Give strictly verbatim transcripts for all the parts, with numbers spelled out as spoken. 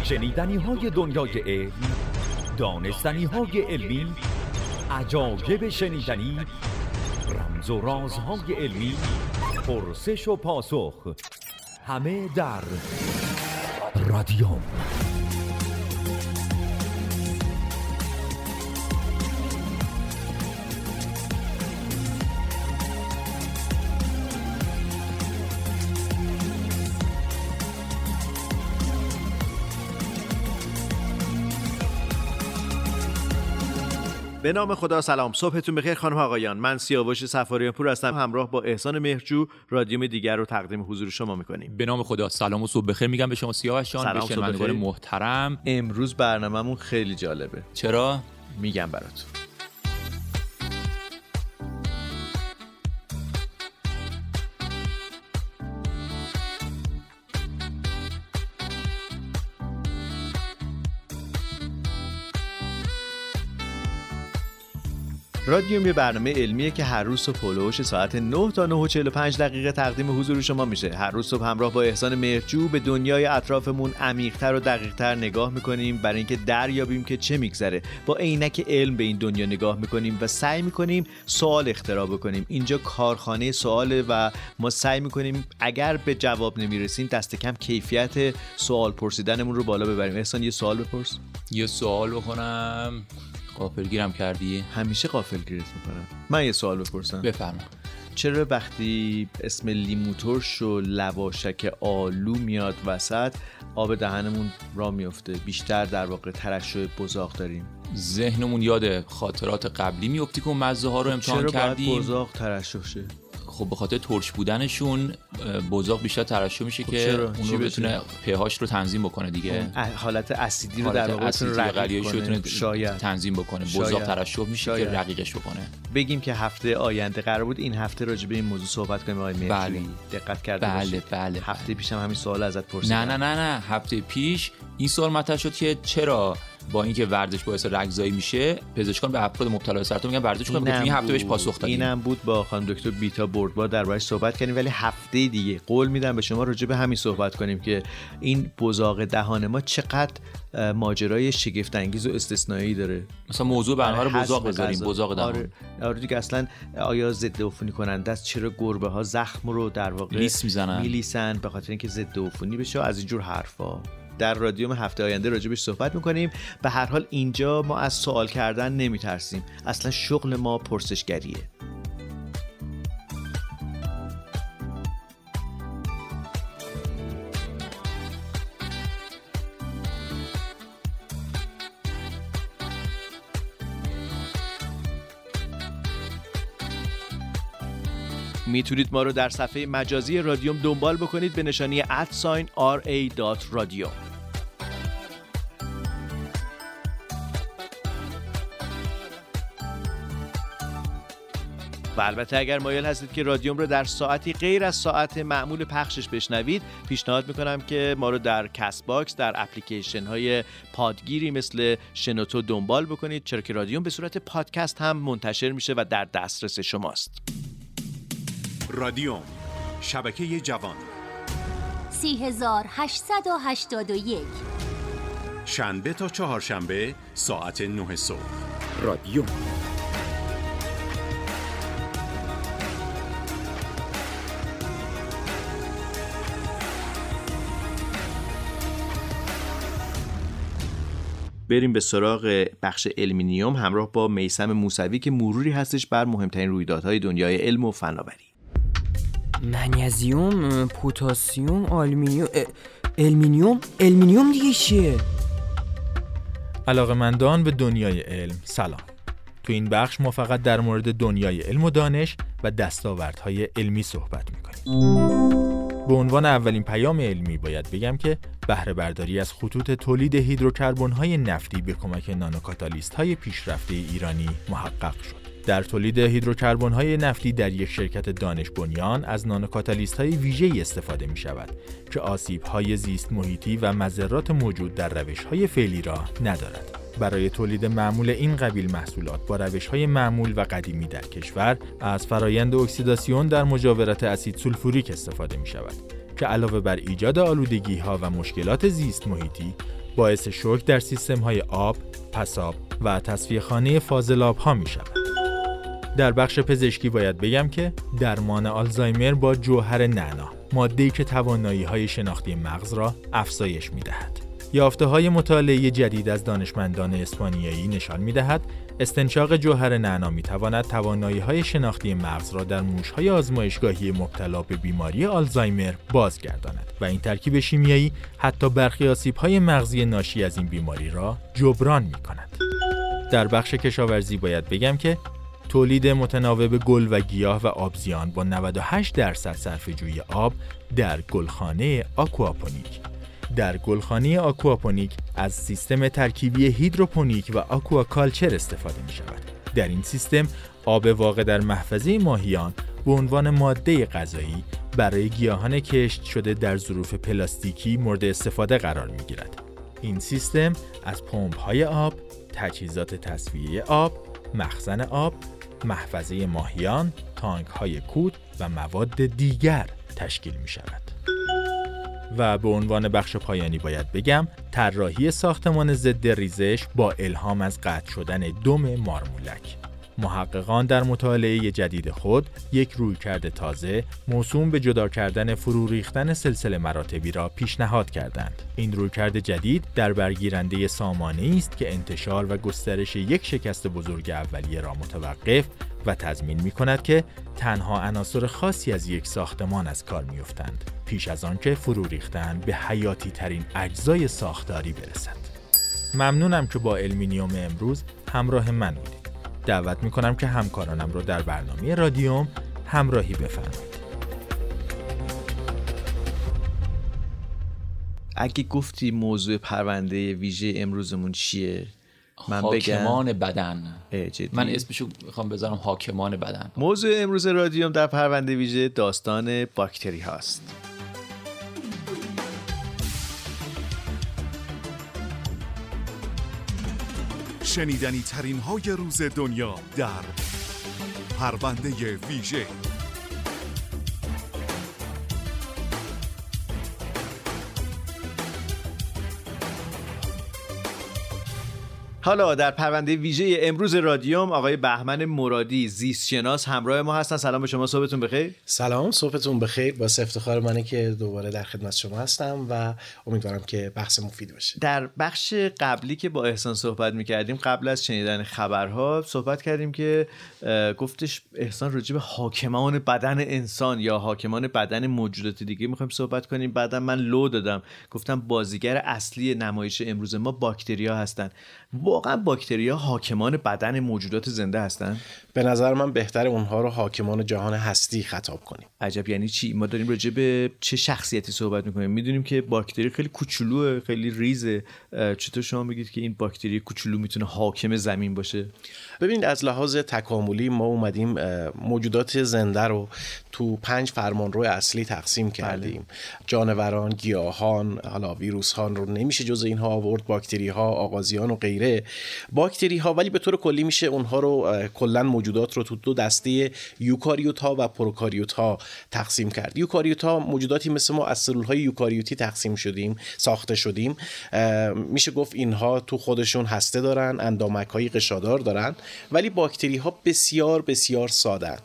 شنیدنی های دنیای علم، دانستنی های علمی، عجایب شنیدنی، رمز و رازهای علمی، پرسش و پاسخ، همه در رادیوم. به نام خدا. سلام، صبحتون بخیر خانم آقایان. من سیاوش صفاریان پور هستم، همراه با احسان مهرجو رادیوم دیگر رو تقدیم حضور شما میکنیم. به نام خدا. سلام و صبح بخیر میگم به شما سیاوش جان، به شنوندگان محترم. امروز برنامه‌مون خیلی جالبه. چرا؟ میگم براتون. رادیوم یه برنامه علمیه که هر روز صبح هلوش ساعت نه تا نه و چهل و پنج دقیقه تقدیم حضور شما میشه. هر روز صبح همراه با احسان مهرجو به دنیای اطرافمون عمیق‌تر و دقیق‌تر نگاه میکنیم برای اینکه دریابیم که چه میگذره. با عینک علم به این دنیا نگاه میکنیم و سعی میکنیم سوال اختراع بکنیم. اینجا کارخانه سواله و ما سعی میکنیم اگر به جواب نمیرسیم دست کم کیفیت سوال پرسیدنمون رو بالا ببریم. احسان یه سوال بپرس. یه سوال بکنم. غافلگیرم کردی؟ همیشه غافلگیرت میکنم. من یه سوال بپرسم. بفرما. چرا وقتی اسم لیمو ترش و لواشک آلو میاد وسط آب دهنمون را میفته؟ بیشتر در واقع ترشح بزاق داریم. ذهنمون یاد خاطرات قبلی میفته که مزه ها رو امتحان چرا کردیم. چرا باید بزاق ترشح شه؟ خب به خاطر ترش بودنشون بزاق بیشتر ترشح میشه خب که اون رو بتونه په‌هاش رو تنظیم بکنه دیگه. حالت اسیدی رو در واقع رقیق کنه، شاید تنظیم بکنه. بزاق ترشح میشه شاید. که رقیقش بکنه. بگیم که هفته آینده قرار بود این هفته راجع به این موضوع صحبت کنیم آقای مهرجو. بله. دقت کرده بله باشید. بله. هفته پیشم همین سوال ازت پرسیدم. نه نه نه نه هفته پیش این سوال مطرح شد که چرا با اینکه ورزش باعث رگزایی میشه پزشکان به افراد مبتلا به سرطان میگن ورزش کنید. این هفته بهش پاسخ دادیم. اینم بود با خانم دکتر بیتا بردبار دربارش صحبت کردیم، ولی هفته دیگه قول میدم به شما راجع به همین صحبت کنیم که این بزاق دهان ما چقدر ماجرای شگفت انگیز و استثنایی داره. مثلا موضوع برنامه رو بزاق بذاریم، بزاق دهان. آره آره دیگه. اصلا آیا ضد عفونی کننده است؟ چرا گربه ها زخم رو در واقع لیس میزنن؟ میلیسن به خاطر اینکه ضد عفونی بشه. از اینجور حرفا در رادیوم هفته آینده راجبش صحبت میکنیم. به هر حال اینجا ما از سوال کردن نمیترسیم، اصلا شغل ما پرسشگریه. میتونید ما رو در صفحه مجازی رادیوم دنبال بکنید به نشانی ات ساین آر ای دات رادیو. و البته اگر مایل هستید که رادیوم رو در ساعتی غیر از ساعت معمول پخشش بشنوید، پیشنهاد میکنم که ما رو در کست باکس، در اپلیکیشن های پادگیری مثل شنوتو دنبال بکنید، چرا که رادیوم به صورت پادکست هم منتشر میشه و در دسترس شماست. رادیوم، شبکه جوان، سی هزار هشتصد و هشتاد و یک، شنبه تا چهارشنبه ساعت نه صبح. رادیوم. بریم به سراغ بخش علمینیوم همراه با میثم موسوی که مروری هستش بر مهمترین رویدادهای دنیای علم و فناوری. منیزیم، پتاسیم، آلومینیوم، المینیوم، المینیوم دیگه چیه؟ علاقه‌مندان به دنیای علم سلام. تو این بخش ما فقط در مورد دنیای علم و دانش و دستاوردهای علمی صحبت می‌کنیم. به عنوان اولین پیام علمی باید بگم که بهره برداری از خطوط تولید هیدروکربن‌های نفتی به کمک نانوکاتالیست‌های پیشرفته ایرانی محقق شد. در تولید هیدروکربن‌های نفتی در یک شرکت دانش بنیان از نانوکاتالیست‌های ویژه‌ای استفاده می‌شود که آسیب‌های زیست محیطی و مضرات موجود در روش‌های فعلی را ندارد. برای تولید معمول این قبیل محصولات با روش‌های معمول و قدیمی در کشور از فرایند اکسیداسیون در مجاورت اسید سولفوریک استفاده می‌شود که علاوه بر ایجاد آلودگی‌ها و مشکلات زیست محیطی باعث شوک در سیستم‌های آب، پساب و تصفیه خانه فاضلاب‌ها می‌شود. در بخش پزشکی باید بگم که درمان آلزایمر با جوهر نعنا، ماده‌ای که توانایی‌های شناختی مغز را افزایش می‌دهد. یافته‌های مطالعه جدید از دانشمندان اسپانیایی نشان می‌دهد استنشاق جوهر نعنا می‌تواند توانایی‌های شناختی مغز را در موش‌های آزمایشگاهی مبتلا به بیماری آلزایمر بازگرداند و این ترکیب شیمیایی حتی برخی آسیب‌های مغزی ناشی از این بیماری را جبران می‌کند. در بخش کشاورزی باید بگم که تولید متناوب گل و گیاه و آبزیان با نود و هشت درصد صرفه‌جویی آب در گلخانه آکواپونیک. در گلخانه آکواپونیک از سیستم ترکیبی هیدروپونیک و آکواکالچر استفاده می شود. در این سیستم آب واقع در محفظه ماهیان به عنوان ماده غذایی برای گیاهان کشت شده در ظروف پلاستیکی مورد استفاده قرار می گیرد. این سیستم از پمپ‌های آب، تجهیزات تصفیه آب، مخزن آب، محفظه ماهیان، تانک‌های کود و مواد دیگر تشکیل می شود. و به عنوان بخش پایانی باید بگم طراحی ساختمان ضد ریزش با الهام از قطع شدن دم مارمولک. محققان در مطالعه جدید خود یک رویکرد تازه موسوم به جدا کردن فرو ریختن سلسله مراتبی را پیشنهاد کردند. این رویکرد جدید در برگیرنده سامانه‌ای است که انتشار و گسترش یک شکست بزرگ اولیه را متوقف و تضمین می‌کند که تنها عناصر خاصی از یک ساختمان از کار می‌افتند پیش از آن که فرو ریختن به حیاتی ترین اجزای ساختاری برسد. ممنونم که با المینیوم امروز همراه من بودید. دعوت می‌کنم که همکارانم رو در برنامه رادیوم همراهی بفرمایید. اگه گفتی موضوع پرونده ویژه امروزمون چیه؟ من حاکمان بدن. جدی؟ من اسمشو میخوام بذارم حاکمان بدن. موضوع امروز رادیوم در پرونده ویژه داستان باکتری هاست. شنیدنی ترین های روز دنیا در پرونده ویژه. حالا در پرونده ویژه امروز رادیوم آقای بهمن مرادی زیستشناس همراه ما هستن. سلام به شما، صبحتون بخیر. سلام، صبحتون بخیر. با افتخار منه که دوباره در خدمت شما هستم و امیدوارم که بحث مفید باشه. در بخش قبلی که با احسان صحبت می‌کردیم قبل از شنیدن خبرها صحبت کردیم که گفتش احسان راجع به حاکمان بدن انسان یا حاکمان بدن موجودات دیگه می‌خوایم صحبت کنیم. بعدم من لو دادم گفتم بازیگر اصلی نمایش امروز ما باکتری‌ها هستن. واقعا باکتری‌ها حاکمان بدن موجودات زنده هستن؟ به نظر من بهتر اونها رو حاکمان جهان هستی خطاب کنیم. عجب، یعنی چی؟ ما داریم راجع به چه شخصیتی صحبت میکنیم؟ میدونیم که باکتری خیلی کوچولوه، خیلی ریزه. چطور شما میگید که این باکتری کوچولو میتونه حاکم زمین باشه؟ ببینید، از لحاظ تکاملی ما اومدیم موجودات زنده رو تو پنج فرمانرو اصلی تقسیم کردیم. بله. جانوران، گیاهان، حالا ویروس‌هان رو نمیشه جز اینها آورد، باکتری‌ها، آغازیان و غیره. باکتری‌ها ولی به طور کلی میشه اونها رو کلاً موجودات رو تو دو دسته یوکاریوت‌ها و پروکاریوت‌ها تقسیم کرد. یوکاریوت‌ها موجوداتی مثل ما از سلول‌های یوکاریوتی تقسیم شدیم، ساخته شدیم. میشه گفت اینها تو خودشون هسته دارن، اندامک‌های غشادار دارن، ولی باکتری‌ها بسیار بسیار ساده‌اند.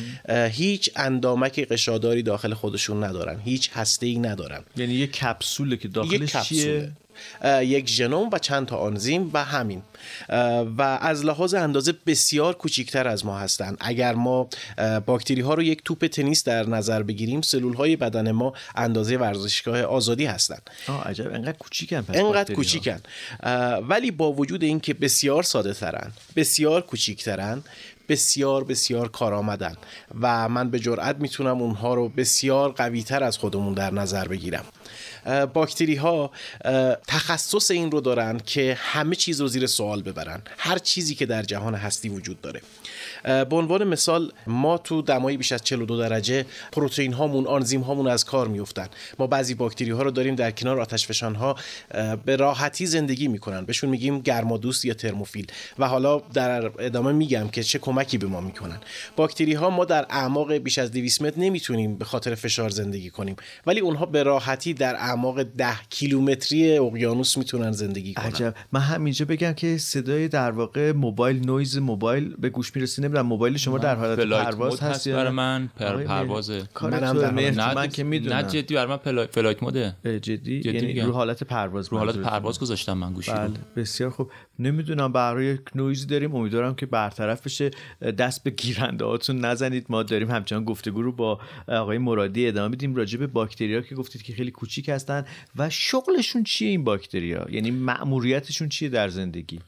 هیچ اندامک غشاداری داخل خودشون ندارن، هیچ هسته‌ای ندارن. یعنی یک کپسوله که داخلش چیه؟ یک ژنوم و چند تا آنزیم و همین. و از لحاظ اندازه بسیار کوچکتر از ما هستن. اگر ما باکتری ها رو یک توپ تنیس در نظر بگیریم، سلول های بدن ما اندازه ورزشگاه آزادی هستن. آه عجب، انقدر کوچیکن. پس انقدر کوچیکن، ولی با وجود این که بسیار ساده ترن، بسیار کوچیکترن، بسیار بسیار کارآمدن و من به جرئت میتونم اونها رو بسیار قوی‌تر از خودمون در نظر بگیرم. باکتری ها تخصص این رو دارن که همه چیز رو زیر سوال ببرن، هر چیزی که در جهان هستی وجود داره. به عنوان مثال ما تو دمای بیش از چهل و دو درجه پروتئین هامون، آنزیم هامون از کار میافتن. ما بعضی باکتری ها رو داریم در کنار آتشفشان ها به راحتی زندگی میکنن، بهشون میگیم گرمادوست یا ترموفیل و حالا در ادامه میگم که چه کمکی به ما میکنن. باکتری ها ما در اعماق بیش از دویست متر نمیتونیم به خاطر فشار زندگی کنیم، ولی اونها به راحتی در اعماق ده کیلومتری اقیانوس میتونن زندگی کنن. عجب. من همینجا بگم که صدای در واقع موبایل، نویز موبایل به گوش میرسه. نمیدونم موبایل شما در حالت پرواز هست یا برای من پر پروازه؟ منم در من, من که میدونم. نه جدی برای من پلا... فلایت موده. جدی, جدی یعنی رو حالت پرواز، رو حالت پرواز گذاشتم من گوشی رو. بله بسیار خوب. نمیدونم برای یک نویزی داریم، امیدوارم که برطرف بشه. دست به گیرنده هاتون نزنید. ما داریم همچنان گفتگو رو با آقای مرادی ادامه میدیم راجع به باکتریا که گفتید که خیلی کوچیک هستن و شغلشون چیه این باکتریا، یعنی مأموریتشون چیه در زندگی.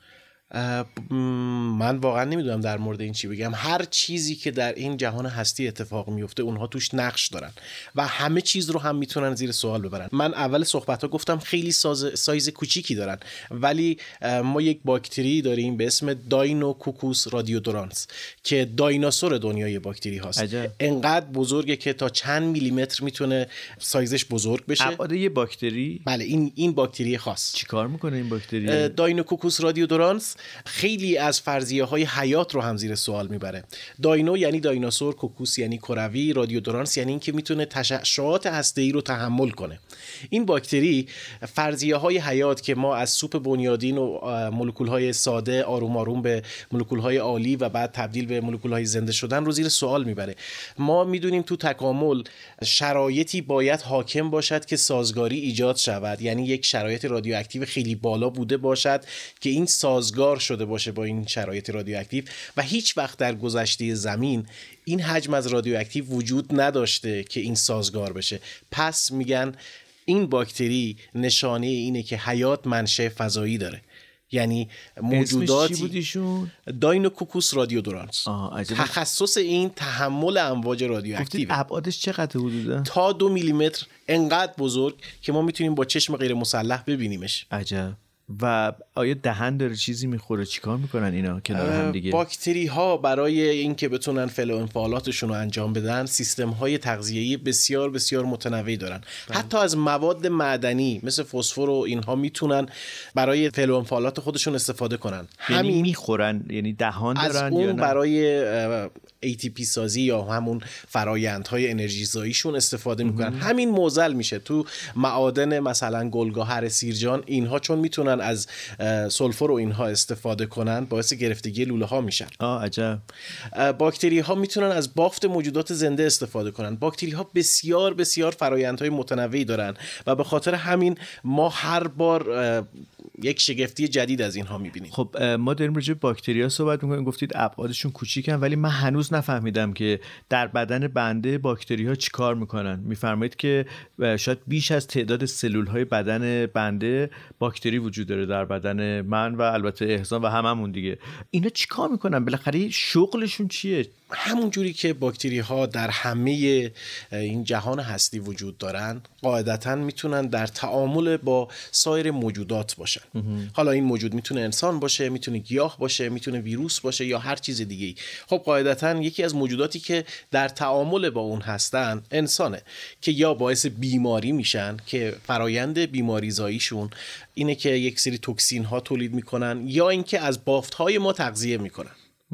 من واقعا نمیدونم در مورد این چی بگم. هر چیزی که در این جهان هستی اتفاق میفته اونها توش نقش دارن و همه چیز رو هم میتونن زیر سوال ببرن. من اول صحبت ها گفتم خیلی ساز سایز کوچیکی دارن، ولی ما یک باکتری داریم به اسم داینوکوکوس رادیودورانس که دایناسور دنیای باکتری هاست. عجب. انقدر بزرگه که تا چند میلیمتر میتونه سایزش بزرگ بشه. ابعاد یه باکتری؟ بله این این باکتری خاص. چیکار میکنه این باکتری؟ داینوکوکوس رادیودورانس خیلی از فرضیه های حیات رو هم زیر سوال میبره. داینو یعنی دایناسور، کوکوس یعنی کروی، رادیودورانس یعنی اینکه میتونه تشعشعات هسته‌ای رو تحمل کنه. این باکتری فرضیه های حیات که ما از سوپ بنیادین و مولکول های ساده آروم آروم به مولکول های عالی و بعد تبدیل به مولکول های زنده شدن رو زیر سوال میبره. ما میدونیم تو تکامل شرایطی باید حاکم باشد که سازگاری ایجاد شود، یعنی یک شرایط رادیواکتیو خیلی بالا بوده باشد که این سازگار شده باشه با این شرایط رادیواکتیو و هیچ وقت در گذشته زمین این حجم از رادیواکتیو وجود نداشته که این سازگار بشه. پس میگن این باکتری نشانه اینه که حیات منشأ فضایی داره، یعنی موجوداتی. چی بودیشون؟ داینوکوکوس رادیودورانس. تخصص این تحمل امواج رادیواکتیو. ابعادش چقدر حدودا؟ تا دو میلیمتر، انقدر بزرگ که ما میتونیم با چشم غیر مسلح ببینیمش. عجب. و آیا دهن داره چیزی میخوره؟ چیکار میکنن اینا کنار هم دیگه؟ باکتری ها برای اینکه بتونن فعل و انفعالاتشون رو انجام بدن سیستم های تغذیه‌ای بسیار بسیار متنوعی دارن. بله. حتی از مواد معدنی مثل فسفر و اینها میتونن برای فعل و انفعالات خودشون استفاده کنن. یعنی همین میخورن، یعنی دهان دارن از اون یا نه؟ برای ای تی پی سازی یا همون فرایندهای انرژی زاییشون استفاده میکنن. همین معضل میشه تو معادن مثلا گلگهر سیرجان، اینها چون میتونن از سولفور و اینها استفاده کنن باعث گرفتگی لوله ها میشن. آه عجب. باکتری ها میتونن از بافت موجودات زنده استفاده کنن. باکتری ها بسیار بسیار فرایندهای متنوعی دارن و به خاطر همین ما هر بار یک شگفتی جدید از اینها میبینیم. خب ما داریم راجع به باکتریا صحبت میکنیم، گفتید ابعادشون کوچیکن، ولی من هنوز نفهمیدم که در بدن بنده باکتری ها چی کار میکنن. میفرمایید که شاید بیش از تعداد سلول های بدن بنده باکتری وجود داره در بدن من و البته احسان و هممون دیگه. اینا چی کار میکنن؟ بالاخره شغلشون چیه؟ همون جوری که باکتری ها در همه این جهان هستی وجود دارن، قاعدتاً میتونن در تعامل با سایر موجودات باشن. حالا این موجود میتونه انسان باشه، میتونه گیاه باشه، میتونه ویروس باشه یا هر چیز دیگه‌ای. خب قاعدتاً یکی از موجوداتی که در تعامل با اون هستن انسانه که یا باعث بیماری میشن که فرایند بیماریزاییشون اینه که یک سری توکسین ها تولید میکنن، یا اینکه از بافت های ما تغذیه میکنن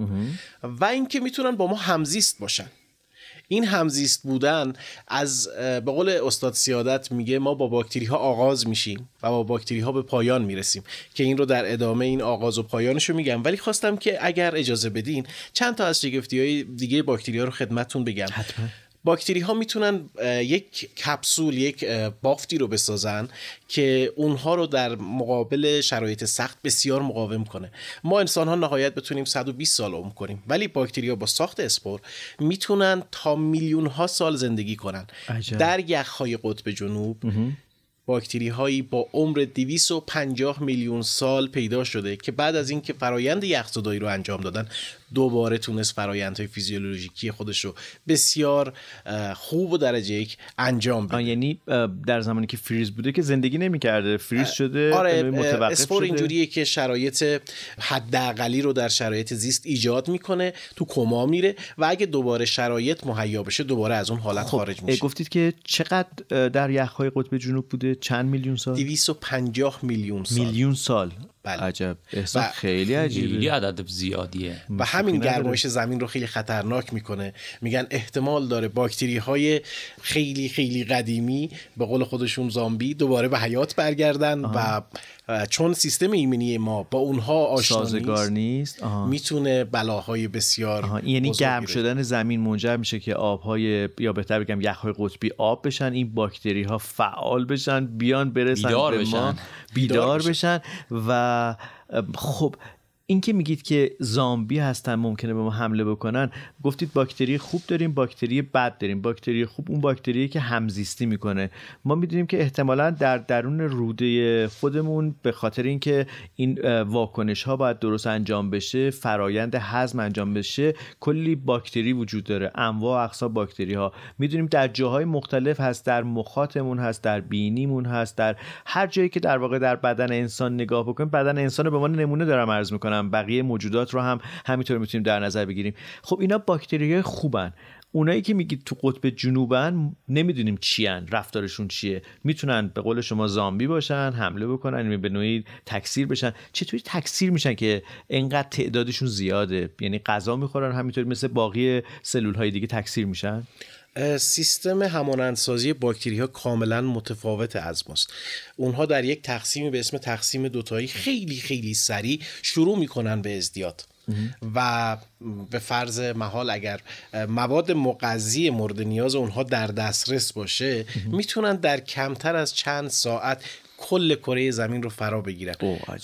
و اینکه میتونن با ما همزیست باشن. این همزیست بودن از به قول استاد سیادت میگه ما با باکتری ها آغاز میشیم و با باکتری ها به پایان میرسیم، که این رو در ادامه این آغاز و پایانش رو میگم. ولی خواستم که اگر اجازه بدین چند تا از شگفتی های دیگه باکتری ها رو خدمتتون بگم. حتما. باکتری ها میتونن یک کپسول، یک بافتی رو بسازن که اونها رو در مقابل شرایط سخت بسیار مقاوم کنه. ما انسان ها نهایت بتونیم صد و بیست سال عمر کنیم، ولی باکتری ها با ساخت اسپور میتونن تا میلیون ها سال زندگی کنن. عجب. در یخهای قطب جنوب باکتری هایی با عمر دویست و پنجاه میلیون سال پیدا شده که بعد از اینکه فرایند یخزدایی رو انجام دادن دوباره تونست فرایندهای فیزیولوژیکی خودش رو بسیار خوب و درجه یک انجام بده. یعنی در زمانی که فریز بوده که زندگی نمی‌کرده، فریز شده. آره، متوقف اسپور شده. اینجوریه که شرایط حداقلی رو در شرایط زیست ایجاد میکنه، تو کما میره و اگه دوباره شرایط مهیا بشه دوباره از اون حالت خب خارج میشه. گفتید که چقدر در یخ‌های قطب جنوب بوده؟ چند میلیون سال؟ دویست و پنجاه میلیون سال. میلیون سال. بله. عجب، احسان خیلی عجیبه، خیلی عدد زیادیه و همین گرمایش زمین رو خیلی خطرناک میکنه. میگن احتمال داره باکتری های خیلی خیلی قدیمی به قول خودشون زامبی دوباره به حیات برگردن آه. و چون سیستم ایمنی ما با اونها آشنا سازگار نیست, نیست میتونه بلاهای بسیار یعنی گرم شدن زمین منجر میشه که آبهای یا بهتر بگم یخهای قطبی آب بشن، این باکتری ها فعال بشن، بیان برسن بیدار به بشن. ما بیدار بشن و خب این که میگید که زامبی هستن ممکنه به ما حمله بکنن، گفتید باکتری خوب داریم باکتری بد داریم. باکتری خوب اون باکتریه که همزیستی میکنه. ما میدونیم که احتمالاً در درون روده خودمون به خاطر اینکه این واکنش ها باید درست انجام بشه، فرایند هضم انجام بشه، کلی باکتری وجود داره، انواع و اقسام باکتری ها. میدونیم در جاهای مختلف هست، در مخاطمون هست، در بینیمون هست، در هر جایی که در واقع در بدن انسان نگاه بکنیم. بدن انسان رو به عنوان نمونه دارم عرض میکنم، بقیه موجودات رو هم همینطور میتونیم در نظر بگیریم. خب اینا باکتریای خوبن. اونایی که میگید تو قطب جنوبن نمیدونیم چی ان، رفتارشون چیه، میتونن به قول شما زامبی باشن، حمله بکنن، به نوعی تکثیر بشن. چطوری تکثیر میشن که اینقدر تعدادشون زیاده؟ یعنی غذا میخورن همینطوری مثل باقی سلول های دیگه تکثیر میشن؟ سیستم همانندسازی باکتری ها کاملا متفاوت از ماست. اونها در یک تقسیمی به اسم تقسیم دوتایی خیلی خیلی سریع شروع میکنن به ازدیاد و به فرض محال اگر مواد مغذی مورد نیاز اونها در دسترس باشه میتونن در کمتر از چند ساعت کل کره زمین رو فرا بگیرن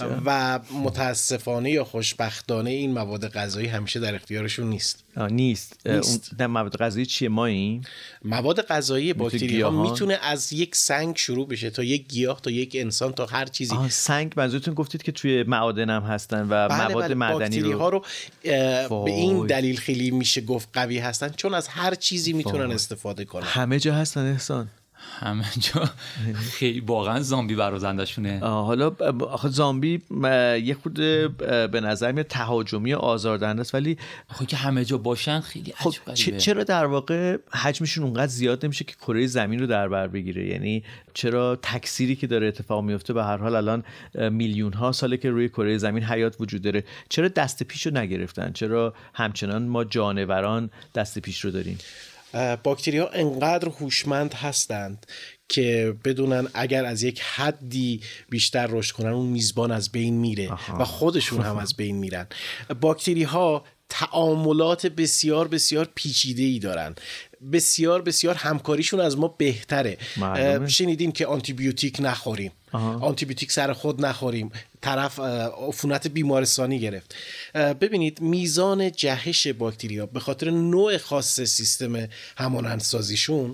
و متاسفانه یا خوشبختانه این مواد غذایی همیشه در اختیارشون نیست. نیست. نیست. اون مواد غذایی چیه؟ ما این مواد غذایی باکتری ها میتونه از یک سنگ شروع بشه تا یک گیاه تا یک انسان تا هر چیزی. سنگ منظورتون گفتید که توی معادن هم هستن و بله مواد بله معدنی باکتری رو ها رو به این دلیل خیلی میشه گفت قوی هستن چون از هر چیزی میتونن فای. استفاده کنن. همه جا هستن احسان، همه جا. خیلی واقعا زامبی برازندشونه. حالا آخه زامبی یه خود به نظر میاد تهاجمی آزاردهنده است، ولی خب که همه جا باشن خیلی عجیب غریبه. چرا در واقع حجمشون اونقدر زیاد نمیشه که کره زمین رو در بر بگیره؟ یعنی چرا تکثیری که داره اتفاق میفته، به هر حال الان میلیون ها ساله که روی کره زمین حیات وجود داره، چرا دست پیش رو نگرفتن؟ چرا همچنان ما جانوران دست پیش رو داریم؟ باکتری ها انقدر هوشمند هستند که بدونن اگر از یک حدی بیشتر رشد کنن اون میزبان از بین میره آها. و خودشون هم از بین میرن. باکتری ها تعاملات بسیار بسیار پیچیده‌ای دارن، بسیار بسیار همکاریشون از ما بهتره. معلومه. شنیدیم که آنتی بیوتیک نخوریم، آنتی بیوتیک سر خود نخوریم، طرف عفونت بیمارستانی گرفت. ببینید میزان جهش باکتریا به خاطر نوع خاص سیستم همانندسازیشون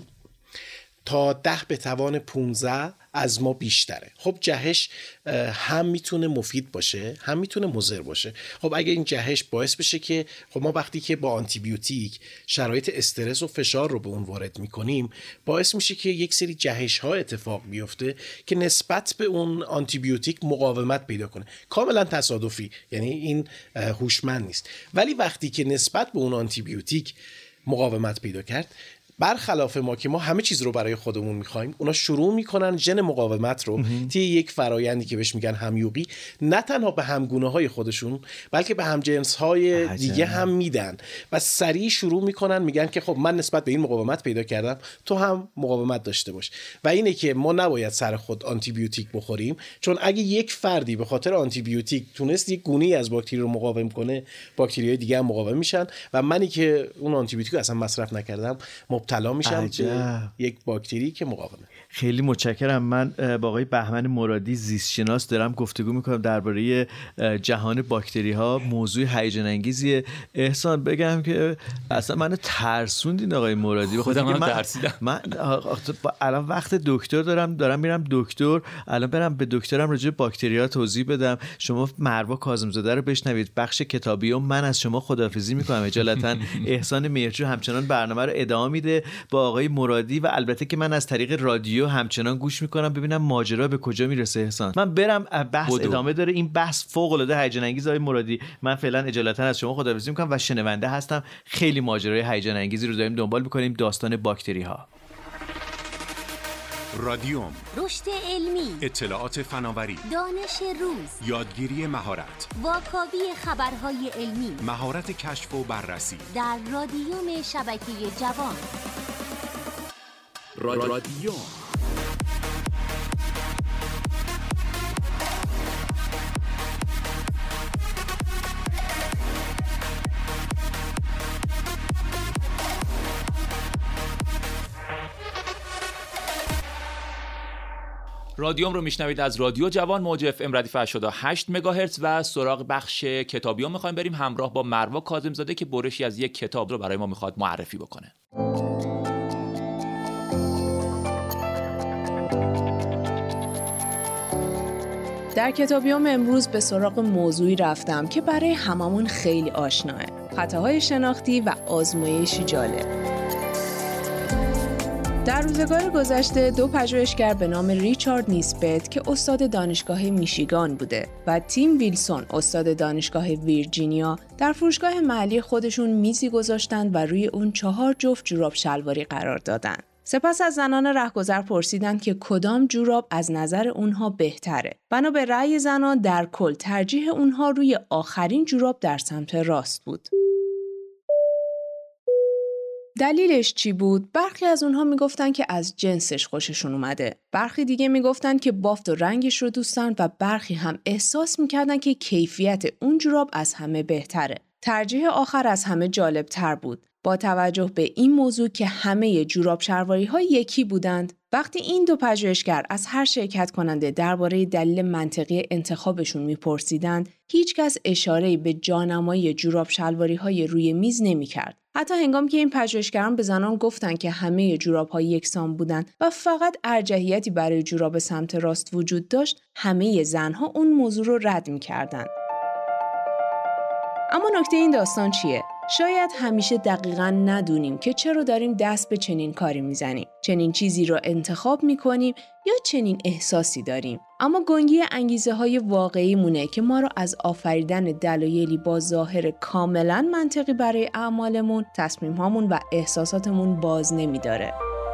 تا ده به توان پونزده از ما بیشتره. خب جهش هم میتونه مفید باشه هم میتونه مضر باشه. خب اگه این جهش باعث بشه که خب ما وقتی که با آنتی بیوتیک شرایط استرس و فشار رو به اون وارد میکنیم باعث میشه که یک سری جهش ها اتفاق بیفته که نسبت به اون آنتی بیوتیک مقاومت پیدا کنه. کاملا تصادفی، یعنی این هوشمند نیست. ولی وقتی که نسبت به اون آنتی بیوتیک مقاومت پیدا کرد، برخلاف ما که ما همه چیز رو برای خودمون میخوایم، اونا شروع میکنن ژن مقاومت رو طی یک فرایندی که بهش میگن همیوقی نه تنها به همگونه های خودشون بلکه به همجنس های دیگه هم میدن و سریع شروع میکنن میگن که خب من نسبت به این مقاومت پیدا کردم، تو هم مقاومت داشته باش. و اینه که ما نباید سر خود آنتی بیوتیک بخوریم، چون اگه یک فردی به خاطر آنتی بیوتیک تونست یک گونه‌ای از باکتری رو مقاوم کنه، باکتری‌های دیگه هم مقاوم میشن و منی که اون آنتی بیوتیک اصلا مصرف نکردم مبتلا میشم به یک باکتری که مقاومه. خیلی متشکرم. من با آقای بهمن مرادی زیست شناس دارم گفتگو میکنم درباره جهان باکتری ها. موضوع هیجان انگیزیه. احسان بگم که اصلا منو ترسوندین آقای مرادی. خودم من ترسیدم. من الان وقت دکتر دارم دارم میرم دکتر، الان برم به دکترم راجع به باکتری ها توضیح بدم. شما مروه کاظم‌زاده رو بشنوید، بخش کتابی، و من از شما خداحافظی میکنم اجالتا. احسان مهرجو همچنان برنامه رو ادامه میده با آقای مرادی و البته که من از طریق رادیو همچنان گوش میکنم ببینم ماجرا به کجا میرسه. احسان من برم، بحث بودو. ادامه داره. این بحث فوق العاده هیجان انگیز. آقای مرادی من فعلا اجالتا از شما خداحافظی میکنم و شنونده هستم. خیلی ماجرای هیجان انگیزی رو داریم دنبال میکنیم، داستان باکتری ها. رادیوم، رشد علمی، اطلاعات فناوری، دانش روز، یادگیری مهارت، واکاوی خبرهای علمی، مهارت کشف و بررسی در رادیوم شبکه جوان. رادیوم. رادیوم رو میشنوید از رادیو جوان موج اف ام ردیف هشتاد و هشت مگاهرتز و سراغ بخش کتابیام میخوایم بریم همراه با مروه کاظم‌زاده که برشی از یک کتاب رو برای ما میخواد معرفی بکنه. در کتابیام امروز به سراغ موضوعی رفتم که برای هممون خیلی آشناه. خطاهای شناختی و آزمایشی جالب. در روزگار گذشته دو پژوهشگر به نام ریچارد نیسبت که استاد دانشگاه میشیگان بوده و تیم ویلسون استاد دانشگاه ویرجینیا در فروشگاه محلی خودشون میزی گذاشتند و روی اون چهار جفت جوراب شلواری قرار دادن. سپس از زنان رهگذر پرسیدند که کدام جوراب از نظر اونها بهتره. بنا به رأی زنان در کل ترجیح اونها روی آخرین جوراب در سمت راست بود. دلیلش چی بود؟ برخی از اونها میگفتن که از جنسش خوششون اومده. برخی دیگه میگفتن که بافت و رنگش رو دوست دارن و برخی هم احساس میکردن که کیفیت اون جوراب از همه بهتره. ترجیح آخر از همه جالب تر بود. با توجه به این موضوع که همه جوراب شلواری ها یکی بودند، وقتی این دو پژوهشگر از هر شرکت کننده درباره دلیل منطقی انتخابشون میپرسیدند، هیچ کس اشاره‌ای به جانمایی جوراب شلواری های روی میز نمی‌کرد. حتی هنگامی که این پژوهشگران به زنان گفتند که همه جوراب ها یکسان بودند و فقط ارجحیتی برای جوراب سمت راست وجود داشت، همه زنها اون موضوع رو رد می‌کردند. اما نکته این داستان چیه؟ شاید همیشه دقیقاً ندونیم که چرا داریم دست به چنین کاری میزنیم، چنین چیزی را انتخاب میکنیم یا چنین احساسی داریم. اما گنگی انگیزه های واقعی مونه که ما را از آفریدن دلایلی با ظاهر کاملاً منطقی برای اعمالمون، تصمیم هامون و احساساتمون باز نمیداره.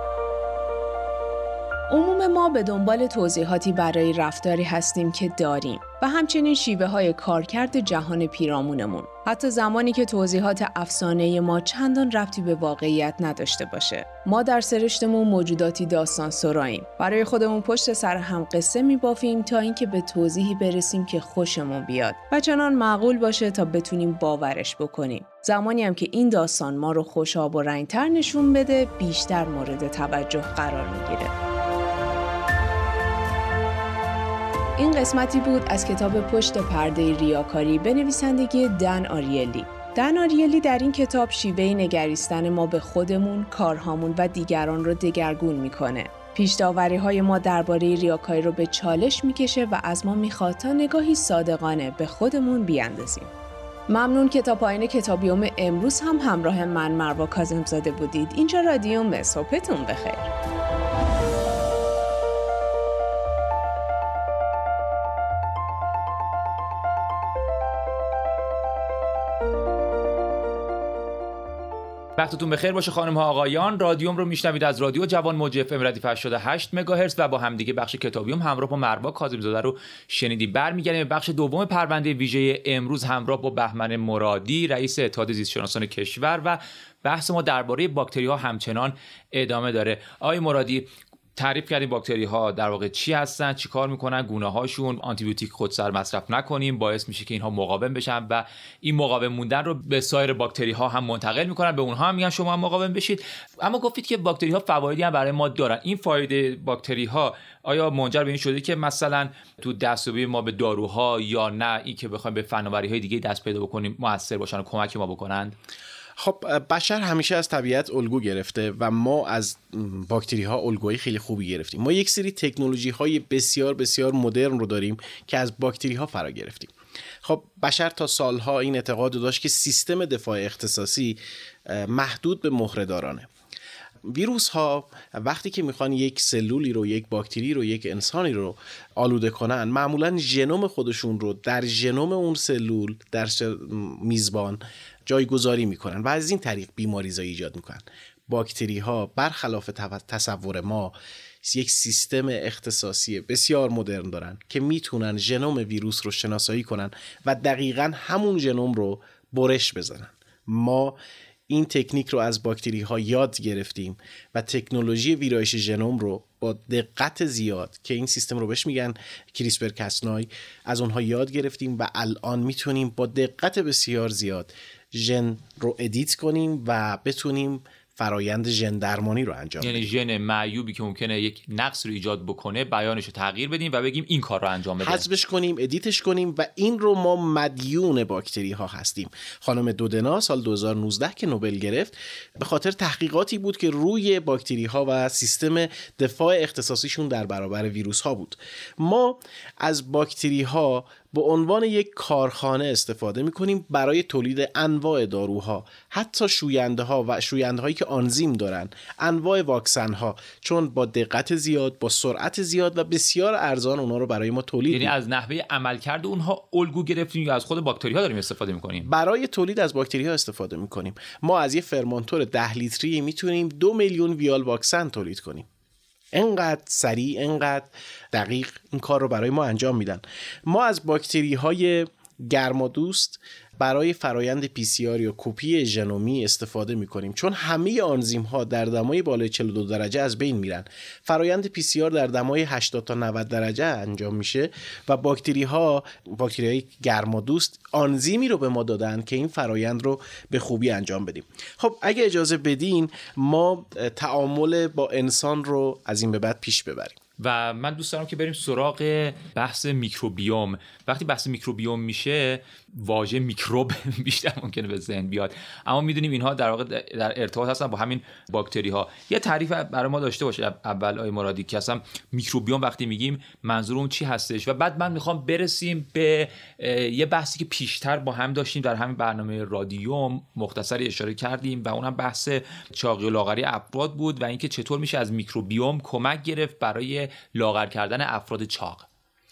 عموم ما به دنبال توضیحاتی برای رفتاری هستیم که داریم و همچنین شیوه های کارکرد جهان پیرامونمون، حتی زمانی که توضیحات افسانه ما چندان ربطی به واقعیت نداشته باشه. ما در سرشتمون موجوداتی داستان سراییم. برای خودمون پشت سر هم قصه میبافیم تا اینکه به توضیحی برسیم که خوشمون بیاد و چنان معقول باشه تا بتونیم باورش بکنیم. زمانی هم که این داستان ما رو خوشاب و رنگتر نشون بده، بیشتر مورد توجه قرار میگیره. این قسمتی بود از کتاب پشت پرده ریاکاری به نویسندگی دن آریلی. دن آریلی در این کتاب شیوه نگریستن ما به خودمون، کارهامون و دیگران رو دگرگون میکنه. پیش‌داوری‌های ما درباره ریاکاری رو به چالش میکشه و از ما میخواد تا نگاهی صادقانه به خودمون بیاندازیم. ممنون که تا پایین کتابیوم امروز هم همراه من مروه کاظم‌زاده بودید. اینجا رادیوم، صبحتون بخیر. وقتتون بخیر باشه خانم ها آقایان. رادیوم رو میشنوید از رادیو جوان موج اف ام ردیف هشتاد و هشت مگاهرتز و با همدیگه بخش کتابیوم همراه با مروه کاظم‌زاده رو شنیدی. برمیگردیم به بخش دوم پرونده ویژه امروز همراه با بهمن مرادی رئیس اتحاد زیستشناسان کشور و بحث ما درباره باکتری ها همچنان ادامه داره. آقای مرادی، تعریف کردیم باکتری ها در واقع چی هستن، چی کار میکنن، گونه هاشون، آنتی بیوتیک خودسر مصرف نکنیم باعث میشه که اینها مقاوم بشن و این مقاوم موندن رو به سایر باکتری ها هم منتقل میکنن، به اونها هم میگن شما هم مقاوم بشید. اما گفتید که باکتری ها فوایدی هم برای ما دارن. این فایده باکتری ها آیا منجر به این شده که مثلا تو دستیابی ما به داروها یا نه این که بخوایم به فناوری های دیگه دست پیدا بکنیم موثر باشن و کمک ما بکنند؟ خب بشر همیشه از طبیعت الگو گرفته و ما از باکتری ها الگوی خیلی خوبی گرفتیم. ما یک سری تکنولوژی های بسیار بسیار مدرن رو داریم که از باکتری ها فرا گرفتیم. خب بشر تا سالها این اعتقاد داشت که سیستم دفاع اختصاصی محدود به مهره‌دارانه. ویروس ها وقتی که میخوان یک سلولی رو، یک باکتری رو، یک انسانی رو آلوده کنن، معمولا ژنوم خودشون رو در ژنوم اون سلول، در میزبان جایگذاری میکنن و از این طریق بیماریزایی ایجاد میکنن. باکتری ها برخلاف تصور ما یک سیستم اختصاصی بسیار مدرن دارن که میتونن ژنوم ویروس رو شناسایی کنن و دقیقاً همون ژنوم رو برش بزنن. ما این تکنیک رو از باکتری ها یاد گرفتیم و تکنولوژی ویرایش ژنوم رو با دقت زیاد که این سیستم رو بهش میگن کریسپر کاسنای از اونها یاد گرفتیم و الان میتونیم با دقت بسیار زیاد ژن رو ادیت کنیم و بتونیم فرایند ژن درمانی رو انجام یعنی بدیم. ژن معیوبی که ممکنه یک نقص رو ایجاد بکنه بیانش رو تغییر بدیم و بگیم این کار رو انجام بده، حذفش کنیم، ادیتش کنیم و این رو ما مدیون باکتری ها هستیم. خانم دودنا سال دو هزار و نوزده که نوبل گرفت به خاطر تحقیقاتی بود که روی باکتری ها و سیستم دفاع اختصاصیشون در برابر ویروس ها بود. ما از باکتری ها به عنوان یک کارخانه استفاده می‌کنیم برای تولید انواع داروها، حتی شوینده ها و شوینده هایی که آنزیم دارن، انواع واکسن ها، چون با دقت زیاد، با سرعت زیاد و بسیار ارزان اونها رو برای ما تولید. یعنی از نحوه عملکرد اونها الگو گرفتیم یا از خود باکتری ها داریم استفاده می‌کنیم؟ برای تولید از باکتری ها استفاده می‌کنیم. ما از یه فرمانتور ده لیتری میتونیم دو میلیون ویال واکسن تولید کنیم. انقدر سریع، انقدر دقیق این کار رو برای ما انجام میدن. ما از باکتری های گرمادوست برای فرایند پی سی آر یا کپی ژنومی استفاده میکنیم، چون همه آنزیم ها در دمای بالای چهل و دو درجه از بین میرن. فرایند پی سی آر در دمای هشتاد تا نود درجه انجام میشه و باکتری ها باکتری های گرمادوست آنزیمی رو به ما دادن که این فرایند رو به خوبی انجام بدیم. خب اگه اجازه بدین ما تعامل با انسان رو از این به بعد پیش ببریم و من دوست دارم که بریم سراغ بحث میکروبیوم. وقتی بحث میکروبیوم میشه واژه میکروب بیشتر ممکنه به ذهن بیاد، اما میدونیم اینها در واقع در ارتباط هستن با همین باکتری ها. یه تعریف برای ما داشته باشه اول آقای مرادی که اصلا میکروبیوم وقتی میگیم منظورمون چی هستش و بعد من میخوام برسیم به یه بحثی که پیشتر با هم داشتیم در همین برنامه رادیوم، مختصری اشاره کردیم و اونم بحث چاقی و لاغری افراد بود و اینکه چطور میشه از میکروبیوم کمک گرفت برای لاغر کردن افراد چاق.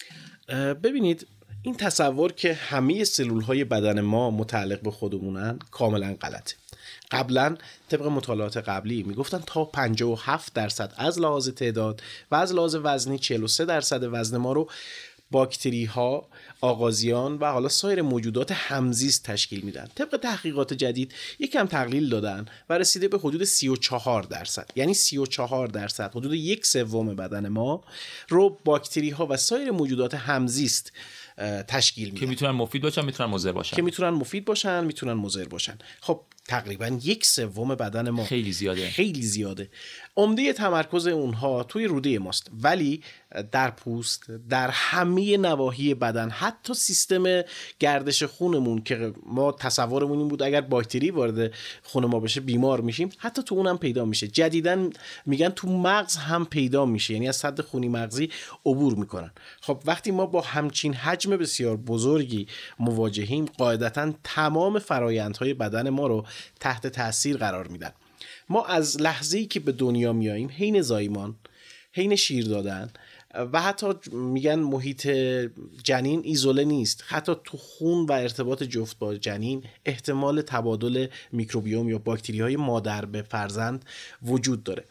ببینید این تصور که همه سلول‌های بدن ما متعلق به خودمونن کاملا غلطه. قبلا طبق مطالعات قبلی میگفتن تا پنجاه و هفت درصد از لحاظ تعداد و از لحاظ وزنی چهل و سه درصد وزن ما رو باکتری ها، آغازیان و حالا سایر موجودات همزیست تشکیل میدن. طبق تحقیقات جدید یکم تقلیل دادن و رسیده به حدود سی و چهار درصد، یعنی سی و چهار درصد، حدود یک سوم بدن ما رو باکتری ها و سایر موجودات همزیست تشکیل میدن که میتونن مفید باشن، میتونن مضر باشن که میتونن مفید باشن میتونن مضر باشن. خب تقریبا یک سوم بدن ما خیلی زیاده خیلی زیاده. عمده تمرکز اونها توی روده ماست، ولی در پوست، در همه نواحی بدن، حتی سیستم گردش خونمون که ما تصورمون این بود اگر باکتری وارد خون ما بشه بیمار میشیم، حتی تو اونم پیدا میشه. جدیداً میگن تو مغز هم پیدا میشه، یعنی از سد خونی مغزی عبور میکنن. خب وقتی ما با همچین حجم بسیار بزرگی مواجهیم، قاعدتاً تمام فرایندهای بدن ما رو تحت تاثیر قرار میدن. ما از لحظه‌ای که به دنیا میاییم، حین زایمان، حین شیر دادن و حتی میگن محیط جنین ایزوله نیست، حتی تو خون و ارتباط جفت با جنین احتمال تبادل میکروبیوم یا باکتری های مادر به فرزند وجود داره.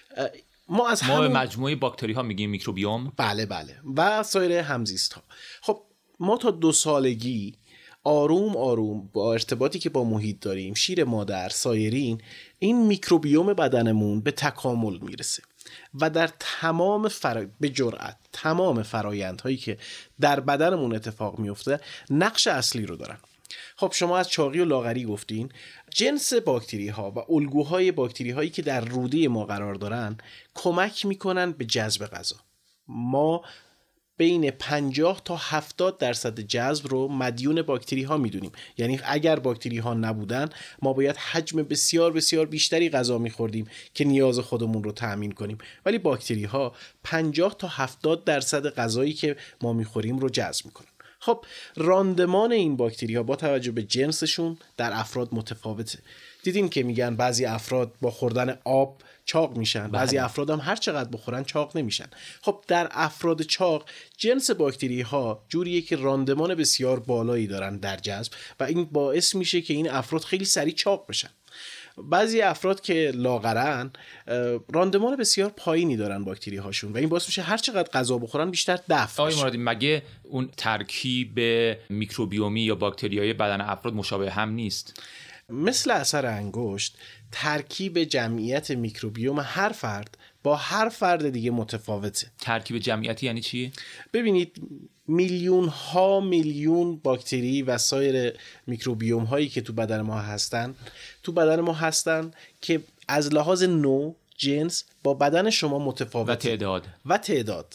ما از ما همون... به مجموعه باکتری ها میگیم میکروبیوم. بله بله و سایر همزیست ها. خب ما تا دو سالگی آروم آروم با ارتباطی که با محیط داریم، شیر مادر، سایرین، این میکروبیوم بدنمون به تکامل میرسه و در تمام فر... به جرأت تمام فرایندهایی که در بدنمون اتفاق میفته نقش اصلی رو دارن. خب شما از چاقی و لاغری گفتین. جنس باکتری ها و الگوهای باکتری هایی که در روده ما قرار دارن کمک میکنن به جذب غذا. ما بین پنجاه تا هفتاد درصد جذب رو مدیون باکتری ها میدونیم. یعنی اگر باکتری ها نبودن ما باید حجم بسیار بسیار بیشتری غذا میخوردیم که نیاز خودمون رو تأمین کنیم، ولی باکتری ها پنجاه تا هفتاد درصد غذایی که ما میخوریم رو جذب میکنن. خب راندمان این باکتری ها با توجه به جنسشون در افراد متفاوته. دیدین که میگن بعضی افراد با خوردن آب چاق میشن، بعضی افراد هم هر چقدر بخورن چاق نمیشن. خب در افراد چاق جنس باکتری ها جوریه که راندمان بسیار بالایی دارن در جذب و این باعث میشه که این افراد خیلی سریع چاق بشن. بعضی افراد که لاغرن راندمان بسیار پایینی دارن باکتری هاشون و این باعث میشه هر چقدر غذا بخورن بیشتر دفع آقای بشه. مرادی، مگه اون ترکیب میکروبیومی یا باکتریای بدن افراد مشابه هم نیست؟ مثل اثر انگشت، ترکیب جمعیت میکروبیوم هر فرد با هر فرد دیگه متفاوته. ترکیب جمعیتی یعنی چی؟ ببینید میلیون ها میلیون باکتری و سایر میکروبیوم هایی که تو بدن ما هستن تو بدن ما هستن که از لحاظ نوع، جنس با بدن شما متفاوته و تعداد و تعداد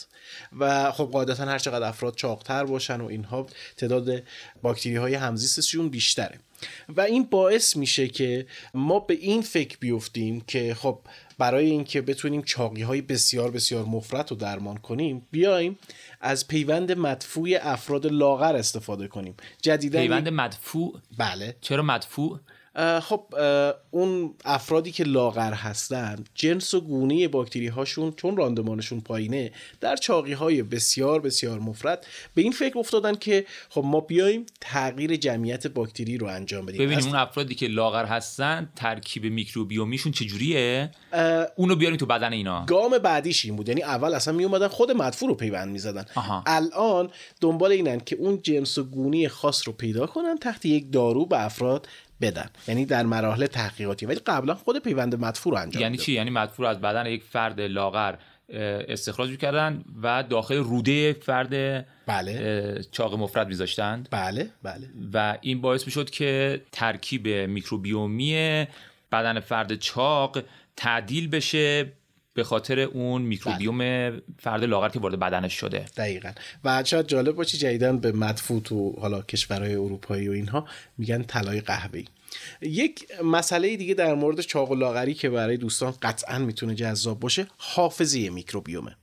و خب قاعدتا هر چقدر افراد چاق‌تر باشن و اینها تعداد باکتری های همزیستشون بیشتره و این باعث میشه که ما به این فکر بیفتیم که خب برای اینکه بتونیم چاقی های بسیار بسیار مفرط رو درمان کنیم بیایم از پیوند مدفوع افراد لاغر استفاده کنیم. جدیداً پیوند مدفوع؟ بله. چرا مدفوع؟ خب اون افرادی که لاغر هستن جنس و گونه باکتری هاشون چون راندمانشون پایینه در چاقی های بسیار بسیار مفرط به این فکر افتادن که خب ما بیایم تغییر جمعیت باکتری رو انجام بدیم. ببینیم اون افرادی که لاغر هستن ترکیب میکروبیومیشون چجوریه اونو بیاریم تو بدن اینا. گام بعدیش این بود، یعنی اول اصلا می اومدن خود مدفوع رو پیوند میزدن، الان دنبال اینن که اون جنس و گونه خاص رو پیدا کنن تحت یک دارو به افراد بدن، یعنی در مراحل تحقیقاتی، ولی قبلا خود پیوند مدفوع رو انجام یعنی داد. چی؟ یعنی مدفوع رو از بدن یک فرد لاغر استخراج می‌کردن و داخل روده فرد بله چاق مفرط می‌ذاشتند. بله بله. و این باعث می‌شد که ترکیب میکروبیومی بدن فرد چاق تعدیل بشه به خاطر اون میکروبیوم بله. فرد لاغر که وارد بدنش شده. دقیقاً. و شاید جالب باشه جدیداً به مدفوع تو حالا کشورهای اروپایی و اینها میگن طلای قهوه‌ای. یک مسئله دیگه در مورد چاق و لاغری که برای دوستان قطعاً میتونه جذاب باشه حافظه میکروبیومه.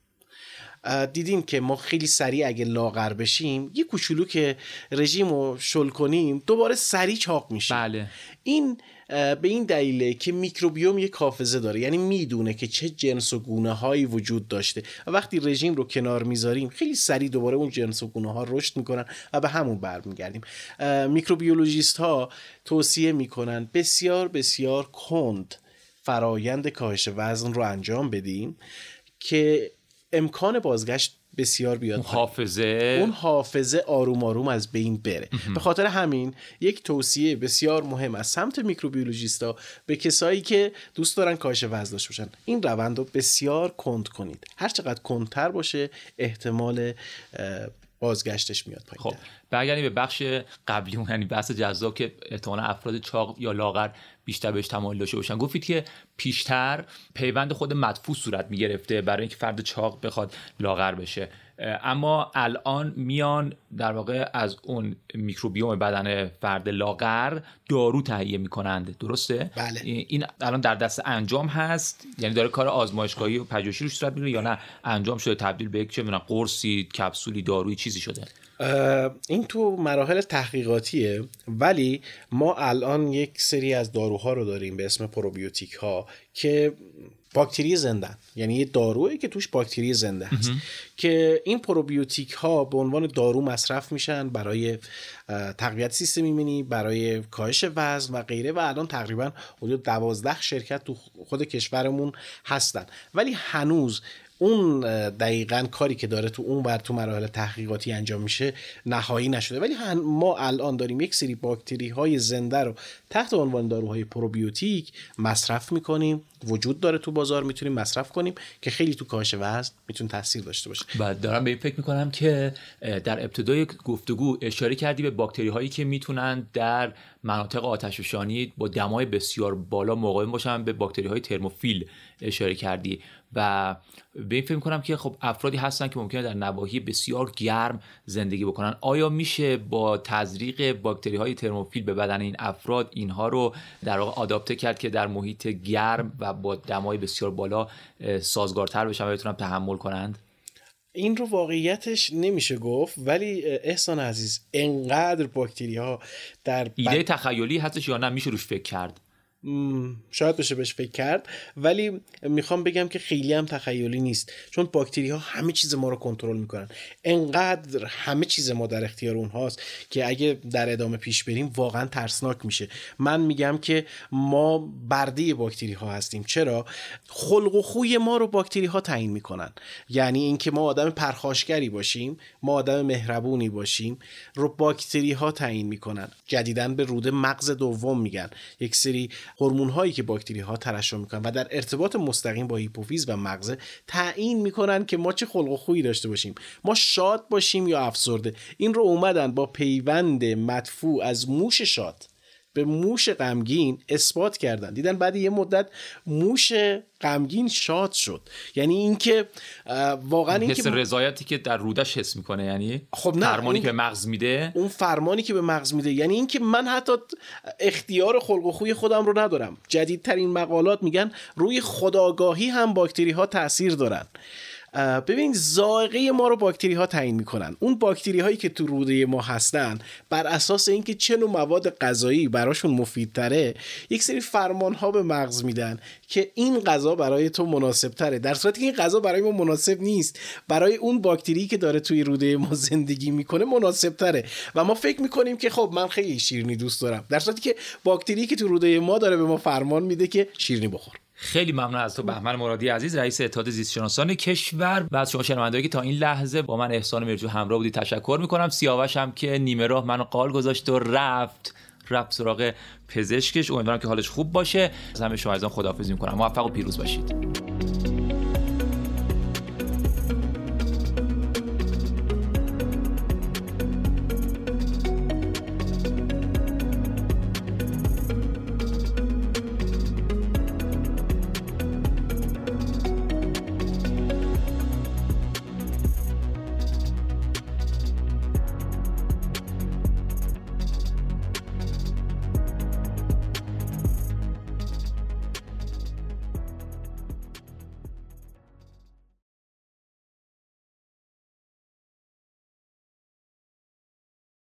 دیدیم که ما خیلی سریع اگه لاغر بشیم یه کوچولو که رژیم رو شل کنیم دوباره سریع چاق میشیم. بله. این به این دلیله که میکروبیوم یک حافظه داره، یعنی میدونه که چه جنس و گونه هایی وجود داشته و وقتی رژیم رو کنار میذاریم خیلی سریع دوباره اون جنس و گونه ها رشد میکنن و به همون برمیگردیم. میکروبیولوژیست ها توصیه میکنن بسیار بسیار کند فرایند کاهش وزن رو انجام بدیم که امکان بازگشت بسیار بیاد. اون حافظه اون حافظه آروم آروم از بین بره. به خاطر همین یک توصیه بسیار مهم از سمت میکروبیولوژیستا به کسایی که دوست دارن کاهش وزن داشته باشن این روند رو بسیار کند کنید. هر چقدر کندتر باشه احتمال بازگشتش میاد پایین. خب برگردیم به بخش قبلی، یعنی بحث جذاب که احتمالاً افراد چاق یا لاغر بیشتر بهش تمایل داشته باشن. گفتید که پیشتر پیوند خود مدفوع صورت میگرفته برای اینکه فرد چاق بخواد لاغر بشه، اما الان میان در واقع از اون میکروبیوم بدن فرد لاغر دارو تهیه میکنند، درسته؟ بله. این الان در دست انجام هست، یعنی داره کار آزمایشگاهی و پژوهشی روش صورت میگیره یا نه انجام شده تبدیل به یک چه میدونم قرصی، کپسولی، دارویی چیزی شده؟ این تو مراحل تحقیقاتیه، ولی ما الان یک سری از داروها رو داریم به اسم پروبیوتیک ها که باکتری زنده، یعنی یه دارویی که توش باکتری زنده هست که این پروبیوتیک ها به عنوان دارو مصرف میشن برای تقویت سیستم ایمنی، برای کاهش وزن و غیره و الان تقریبا حدود دوازده شرکت تو خود کشورمون هستن، ولی هنوز اون دقیقاً کاری که داره تو اون بر تو مراحل تحقیقاتی انجام میشه نهایی نشده، ولی ما الان داریم یک سری باکتری های زنده رو تحت عنوان داروهای پروبیوتیک مصرف میکنیم، وجود داره تو بازار، میتونیم مصرف کنیم که خیلی تو کاهش وزن میتونه تاثیر داشته باشه. بعد دارم به این فکر میکنم که در ابتدای گفتگو اشاره کردی به باکتری هایی که میتونن در مناطق آتشفشانی با دمای بسیار بالا مقاوم باشن، به باکتری های ترموفیل اشاره کردی و به این فکر میکنم که خب افرادی هستن که ممکنه در نواحی بسیار گرم زندگی بکنن. آیا میشه با تزریق باکتری های ترموفیل به بدن این افراد اینها رو در واقع آداپته کرد که در محیط گرم و با دمای بسیار بالا سازگارتر بشن و بتونن تحمل کنند؟ این رو واقعیتش نمیشه گفت، ولی احسان عزیز انقدر باکتری ها در ایده ب... تخیلی هستش یا نه میشه روش فکر کرد؟ شاید بشه بهش فکر کرد، ولی میخوام بگم که خیلی هم تخیلی نیست، چون باکتری ها همه چیز ما رو کنترل میکنن. انقدر همه چیز ما در اختیار اونهاست که اگه در ادامه پیش بریم واقعا ترسناک میشه. من میگم که ما برده باکتری ها هستیم. چرا؟ خلق و خوی ما رو باکتری ها تعیین میکنن. یعنی اینکه ما آدم پرخاشگری باشیم، ما آدم مهربونی باشیم، رو باکتری ها تعیین میکنن. جدیداً به روده مغز دوم میگن. یک سری هورمون هایی که باکتری ها ترشح میکنن و در ارتباط مستقیم با هیپوفیز و مغز تعیین میکنن که ما چه خلق و خویی داشته باشیم، ما شاد باشیم یا افسرده. این رو اومدن با پیوند مدفوع از موش شاد به موش غمگین اثبات کردن. دیدن بعد یه مدت موش غمگین شاد شد. یعنی اینکه واقعا این حس رضایتی که در رودش حس میکنه، یعنی خب نه، فرمانی که به مغز میده، اون فرمانی که به مغز میده، یعنی اینکه من حتی اختیار خلق و خوی خودم رو ندارم. جدیدترین مقالات میگن روی خودآگاهی هم باکتری ها تأثیر دارن. ببین، ذائقه ما رو باکتری ها تعیین میکنن. اون باکتری هایی که تو روده ما هستن بر اساس اینکه چه نوع مواد غذایی براشون مفیدتره، یک سری فرمان ها به مغز میدن که این غذا برای تو مناسب تره، در صورتی که این غذا برای ما مناسب نیست، برای اون باکتری که داره توی روده ما زندگی میکنه مناسب تره. و ما فکر میکنیم که خب من خیلی شیرینی دوست دارم، در صورتی که باکتری که تو روده ما داره به ما فرمان میده که شیرینی بخور. خیلی ممنون از تو بهمن مرادی عزیز، رئیس اتحاد زیستشناسان کشور، و از شما شنوندهایی که تا این لحظه با من احسان مرجو همراه بودی تشکر میکنم. سیاوش هم که نیمه راه منو قال گذاشت و رفت رفت سراغ پزشکش. امیدوارم که حالش خوب باشه. از همه شما عزیزان خداحافظی میکنم. موفق و پیروز باشید.